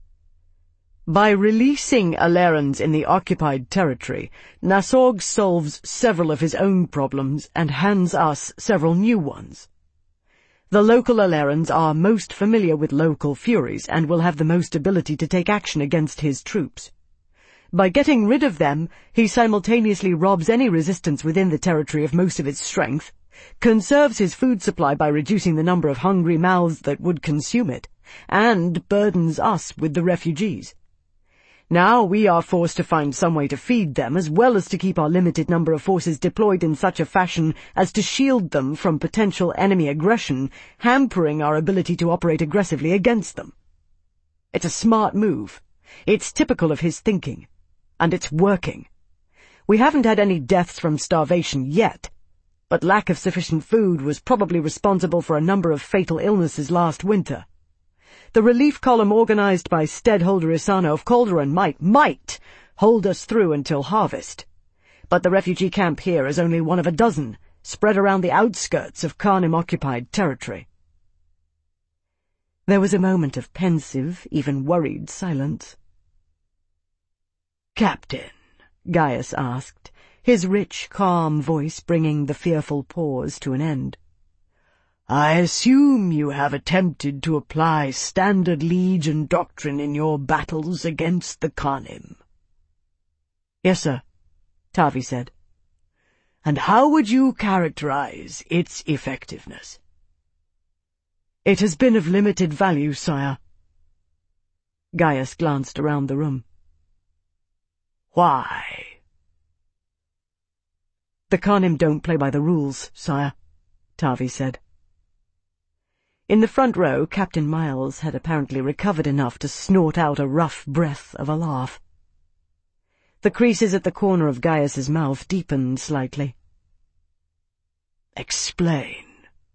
"By releasing Alerans in the occupied territory, Nasorg solves several of his own problems and hands us several new ones. The local Alerans are most familiar with local furies and will have the most ability to take action against his troops. By getting rid of them, he simultaneously robs any resistance within the territory of most of its strength, conserves his food supply by reducing the number of hungry mouths that would consume it, and burdens us with the refugees. Now we are forced to find some way to feed them, as well as to keep our limited number of forces deployed in such a fashion as to shield them from potential enemy aggression, hampering our ability to operate aggressively against them. It's a smart move. It's typical of his thinking. And it's working. We haven't had any deaths from starvation yet, but lack of sufficient food was probably responsible for a number of fatal illnesses last winter. The relief column organized by Stedholder Isano of Calderon might hold us through until harvest. But the refugee camp here is only one of a dozen, spread around the outskirts of Khanim-occupied territory." There was a moment of pensive, even worried silence.
"Captain,"
Gaius asked, his rich, calm voice bringing the fearful pause to an end.
"I assume you have attempted to apply standard Legion doctrine in your battles against the Khanim."
"Yes, sir," Tavi said.
"And how would you characterize its effectiveness?"
"It has been of limited value, sire." Gaius glanced around the room.
"Why?"
"The Khanim don't play by the rules, sire," Tavi said. In the front row, Captain Miles had apparently recovered enough to snort out a rough breath of a laugh. The creases at the corner of Gaius's mouth deepened slightly.
"Explain."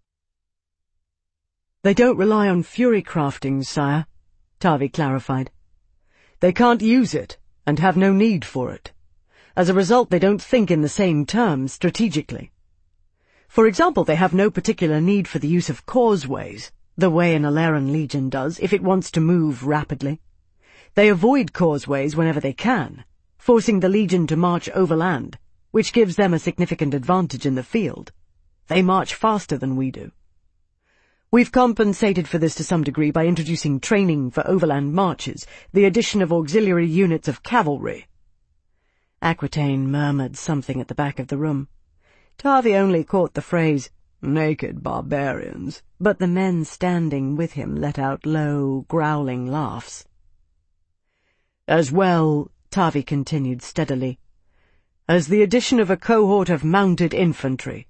"They don't rely on fury crafting, sire," Tavi clarified. "They can't use it, and have no need for it. As a result, they don't think in the same terms strategically. For example, they have no particular need for the use of causeways, the way an Alaran legion does if it wants to move rapidly. They avoid causeways whenever they can, forcing the legion to march overland, which gives them a significant advantage in the field. They march faster than we do. We've compensated for this to some degree by introducing training for overland marches, the addition of auxiliary units of cavalry." Aquitaine murmured something at the back of the room. Tavi only caught the phrase, "naked barbarians," but the men standing with him let out low, growling laughs.
"As well," Tavi continued steadily, "as the addition of a cohort of mounted infantry."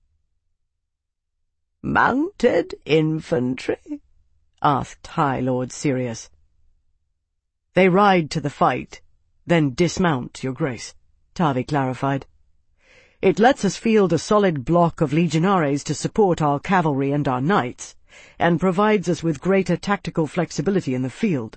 "Mounted infantry?" asked High Lord Sirius.
"They ride to the fight, then dismount, Your Grace," Tavi clarified. "It lets us field a solid block of legionaries to support our cavalry and our knights, and provides us with greater tactical flexibility in the field."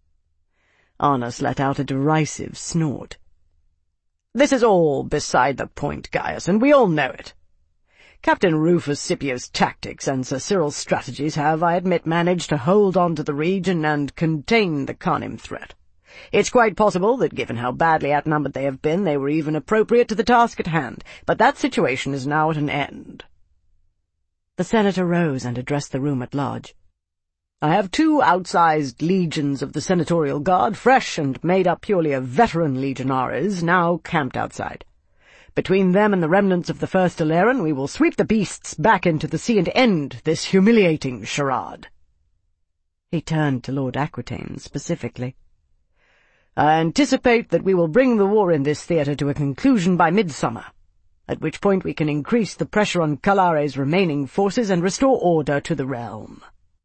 Arnus let out a derisive snort.
"This is all beside the point, Gaius, and we all know it. Captain Rufus Scipio's tactics and Sir Cyril's strategies have, I admit, managed to hold on to the region and contain the Khanim threat. It's quite possible that, given how badly outnumbered they have been, they were even appropriate to the task at hand, but that situation is now at an end."
The senator rose and addressed the room at large.
"I have 2 outsized legions of the Senatorial Guard, fresh and made up purely of veteran legionaries, now camped outside. Between them and the remnants of the First Alaran, we will sweep the beasts back into the sea and end this humiliating charade."
He turned to Lord Aquitaine specifically.
"I anticipate that we will bring the war in this theatre to a conclusion by midsummer, at which point we can increase the pressure on Kalare's remaining forces and restore order to the realm."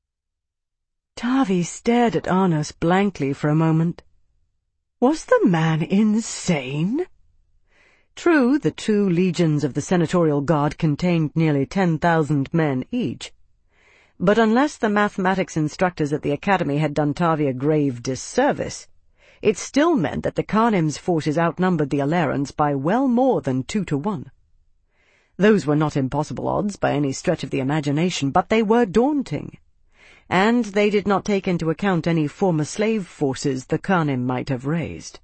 Tavi stared at Arnus blankly for a moment. Was the man insane? True, the 2 legions of the Senatorial Guard contained nearly 10,000 men each. But unless the mathematics instructors at the Academy had done Tavi a grave disservice, it still meant that the Khanim's forces outnumbered the Alarans by well more than 2 to 1. Those were not impossible odds by any stretch of the imagination, but they were daunting, and they did not take into account any former slave forces the Khanim might have raised.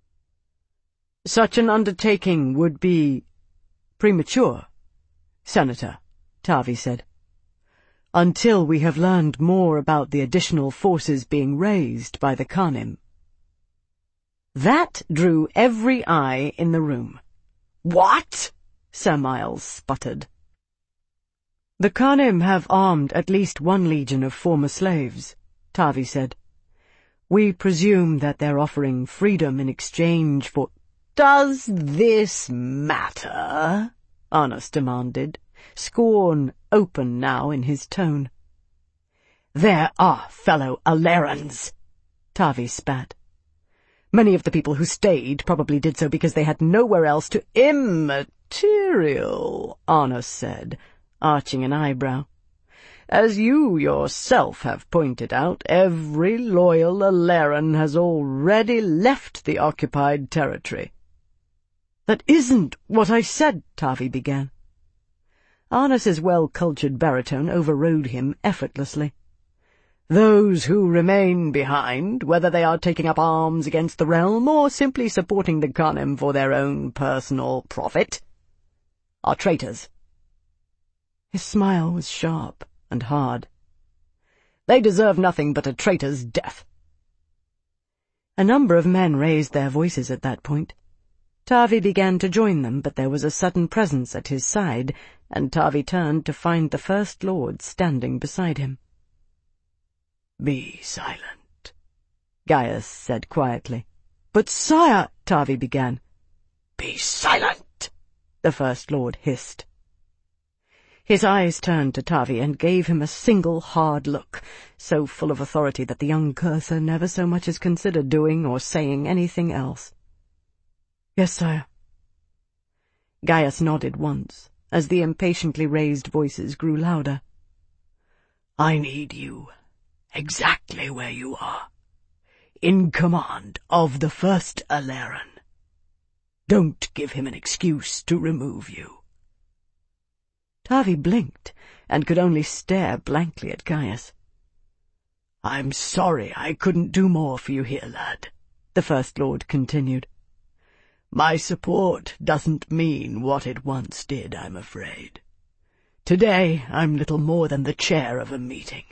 "Such an undertaking would be premature, Senator," Tavi said,
"until we have learned more about the additional forces being raised by the Khanim." That drew every eye in the room.
"What?"
Sir Miles sputtered. "The Khanim have armed at least 1 legion of former slaves," Tavi said. "We presume that they're offering freedom in exchange for—"
"Does this matter?" Arnus demanded, scorn open now in his tone. "There are fellow Alarans," Tavi spat.
"Many of the people who stayed probably did so because they had nowhere else to—"
"Immaterial," Arnus said, arching an eyebrow. "As you yourself have pointed out, every loyal Alaran has already left the occupied territory."
"That isn't what I said," Tavi began. Arnus's well-cultured baritone overrode him effortlessly.
Those who remain behind, whether they are taking up arms against the realm or simply supporting the Khanem for their own personal profit, are traitors." His smile was sharp and hard. "They deserve nothing but a traitor's death." A number of men raised their voices at that point. Tavi began to join them, but there was a sudden presence at his side, and Tavi turned to find the First Lord standing beside him. "Be silent," Gaius said quietly. "But sire," Tavi began. "Be silent," the First Lord hissed. His eyes turned to Tavi and gave him a single hard look, so full of authority that the young cursor never so much as considered doing or saying anything else. "Yes, sire." Gaius nodded once, as the impatiently raised voices grew louder. "I need you exactly where you are, in command of the First Aleren. Don't give him an excuse to remove you." Tavi blinked, and could only stare blankly at Gaius. "I'm sorry I couldn't do more for you here, lad," the First Lord continued. "My support doesn't mean what it once did, I'm afraid. Today I'm little more than the chair of a meeting."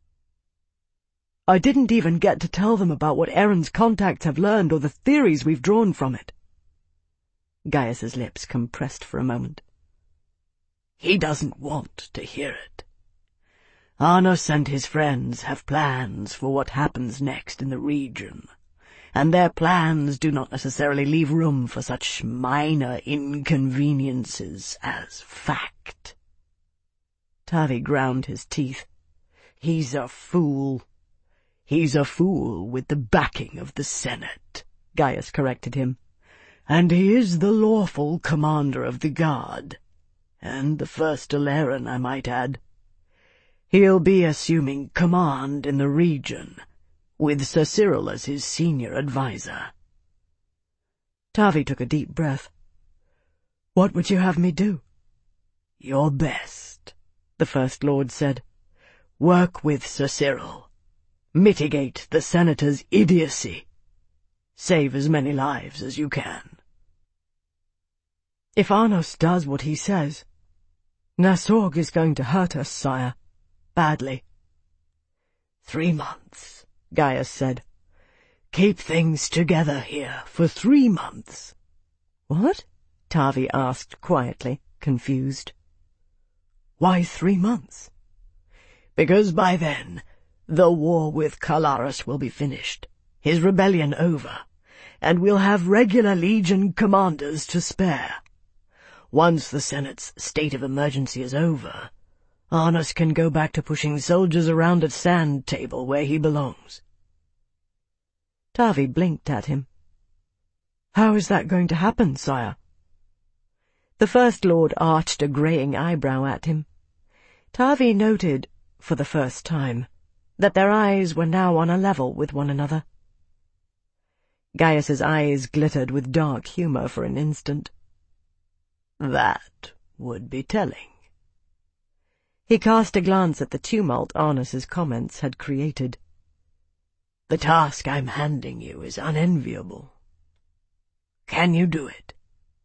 "I didn't even get to tell them about what Eren's contacts have learned or the theories we've drawn from it." Gaius's lips compressed for a moment. "He doesn't want to hear it. Arnos and his friends have plans for what happens next in the region, and their plans do not necessarily leave room for such minor inconveniences as fact." Tavi ground his teeth. "He's a fool. He's a fool with the backing of the Senate," Gaius corrected him. "And he is the lawful commander of the Guard. And the First Aleren, I might add. He'll be assuming command in the region, with Sir Cyril as his senior advisor." Tavi took a deep breath. "What would you have me do?" "Your best," the First Lord said. "Work with Sir Cyril. Mitigate the Senator's idiocy. Save as many lives as you can." "If Arnos does what he says, Nasorg is going to hurt us, sire. Badly." 3 months, Gaius said. "Keep things together here for 3 months.
"What?" Tavi asked quietly, confused.
"Why 3 months?" "Because by then the war with Kalaris will be finished, his rebellion over, and we'll have regular Legion commanders to spare. Once the Senate's state of emergency is over, Arnos can go back to pushing soldiers around at Sand Table where he belongs."
Tavi blinked at him. "How is that going to happen, sire?" The First Lord arched a greying eyebrow at him. Tavi noted, for the first time, that their eyes were now on a level with one another. Gaius's eyes glittered with dark humour for an instant.
"That would be telling."
He cast a glance at the tumult Arnos's comments had created.
"The task I'm handing you is unenviable. Can you do it?"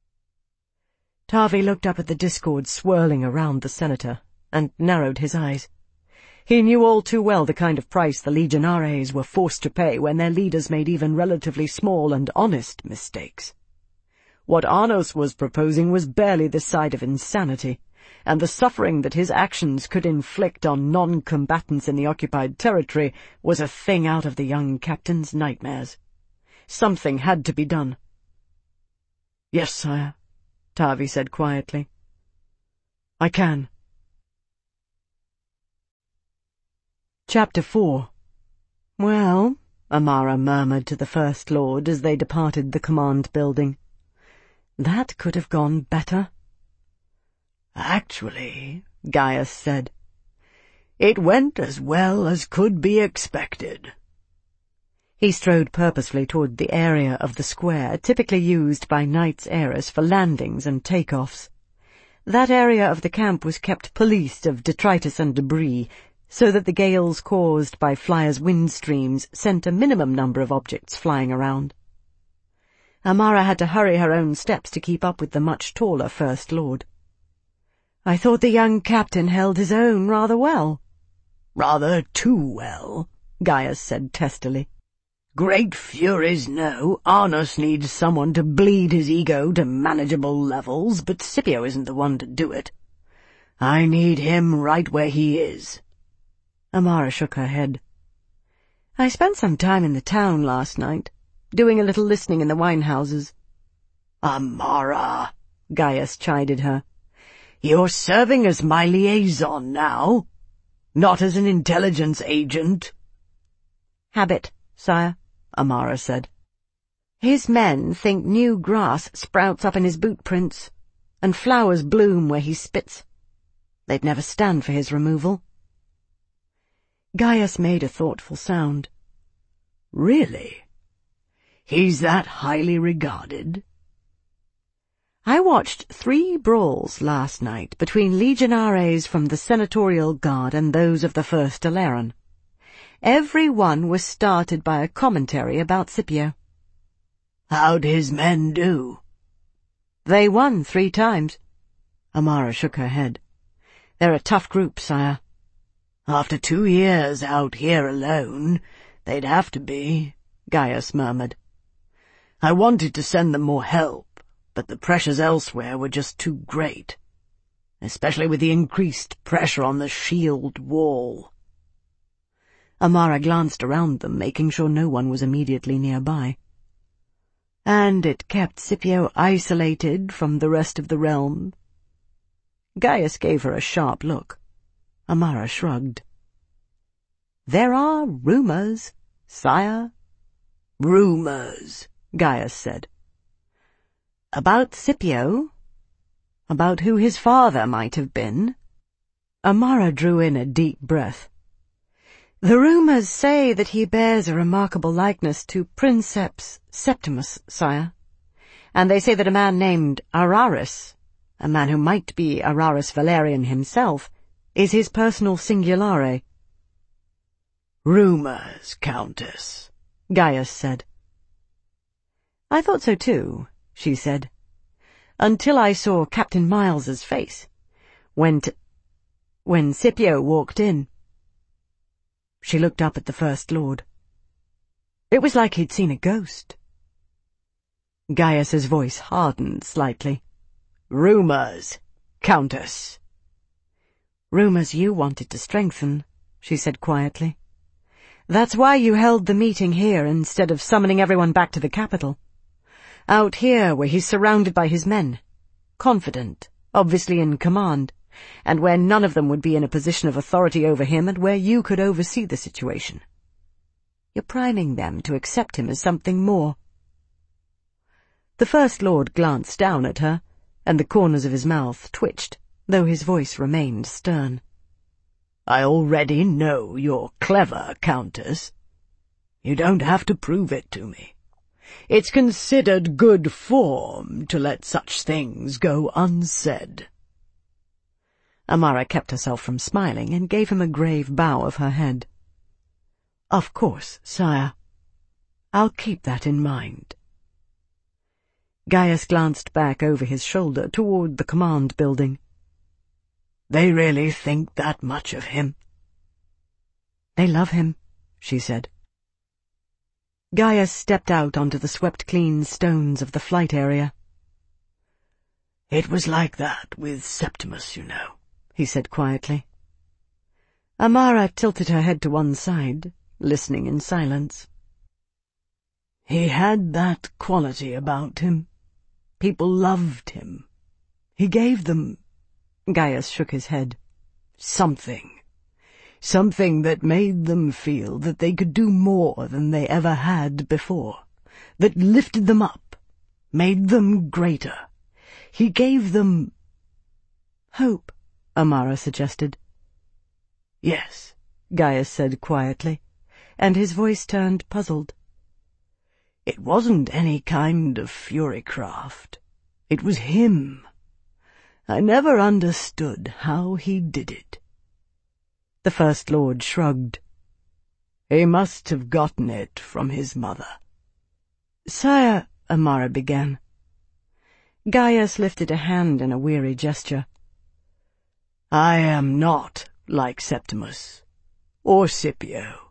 Tavi looked up at the discord swirling around the senator, and narrowed his eyes. He knew all too well the kind of price the Legionaries were forced to pay when their leaders made even relatively small and honest mistakes. What Arnos was proposing was barely this side of insanity, and the suffering that his actions could inflict on non-combatants in the occupied territory was a thing out of the young captain's nightmares. Something had to be done. "Yes, sire," Tavi said quietly. "I can." Chapter 4. "Well," Amara murmured to the First Lord as they departed the command building, "that could have gone better."
"Actually," Gaius said, "it went as well as could be expected."
He strode purposefully toward the area of the square typically used by Knights Heiress for landings and takeoffs. That area of the camp was kept policed of detritus and debris, so that the gales caused by Flyer's wind streams sent a minimum number of objects flying around. Amara had to hurry her own steps to keep up with the much taller First Lord. "I thought the young captain held his own rather well."
"Rather too well," Gaius said testily. "Great Furies know Arnus needs someone to bleed his ego to manageable levels, but Scipio isn't the one to do it. I need him right where he is."
Amara shook her head. "I spent some time in the town last night, doing a little listening in the wine-houses."
"Amara," Gaius chided her, "you're serving as my liaison now, not as an intelligence agent."
"Habit, sire," Amara said. "His men think new grass sprouts up in his boot prints, and flowers bloom where he spits. They'd never stand for his removal." Gaius made a thoughtful sound.
"Really? He's that highly regarded?"
"I watched 3 brawls last night between legionaries from the senatorial guard and those of the First Alaron. Every one was started by a commentary about Scipio."
"How'd his men do?"
"They won 3 times. Amara shook her head. "They're a tough group, sire."
"After 2 years out here alone, they'd have to be," Gaius murmured. "I wanted to send them more help, but the pressures elsewhere were just too great, especially with the increased pressure on the shield wall."
Amara glanced around them, making sure no one was immediately nearby. "And it kept Scipio isolated from the rest of the realm?" Gaius gave her a sharp look. Amara shrugged. "There are rumors, sire."
"Rumors," Gaius said.
"About Scipio? About who his father might have been?" Amara drew in a deep breath. "The rumors say that he bears a remarkable likeness to Princeps Septimus, sire. And they say that a man named Araris, a man who might be Araris Valerian himself, is his personal singulare."
"Rumors, Countess," Gaius said.
"I thought so too," she said, "until I saw Captain Miles's face, when Scipio walked in." She looked up at the First Lord. It was like he'd seen a ghost. Gaius's voice hardened slightly.
"Rumors, Countess."
"Rumors you wanted to strengthen," she said quietly. "That's why you held the meeting here instead of summoning everyone back to the capital. Out here where he's surrounded by his men, confident, obviously in command, and where none of them would be in a position of authority over him and where you could oversee the situation. You're priming them to accept him as something more." The First Lord glanced down at her, and the corners of his mouth twitched, though his voice remained stern.
"I already know you're clever, Countess. You don't have to prove it to me. It's considered good form to let such things go unsaid."
Amara kept herself from smiling and gave him a grave bow of her head. "Of course, sire. I'll keep that in mind." Gaius glanced back over his shoulder toward the command building.
"They really think that much of him?"
"They love him," she said. Gaius stepped out onto the swept-clean stones of the flight area.
"It was like that with Septimus, you know," he said quietly.
Amara tilted her head to one side, listening in silence.
"He had that quality about him. People loved him. He gave them—"
Gaius shook his head.
"Something that made them feel that they could do more than they ever had before, that lifted them up, made them greater. He gave them—"
"Hope," Amara suggested.
"Yes,"
Gaius said quietly, and his voice turned puzzled.
"It wasn't any kind of furycraft. It was him. I never understood how he did it." The First Lord shrugged. "He must have gotten it from his mother."
"Sire," Amara began. Gaius lifted a hand in a weary gesture.
"I am not like Septimus, or Scipio,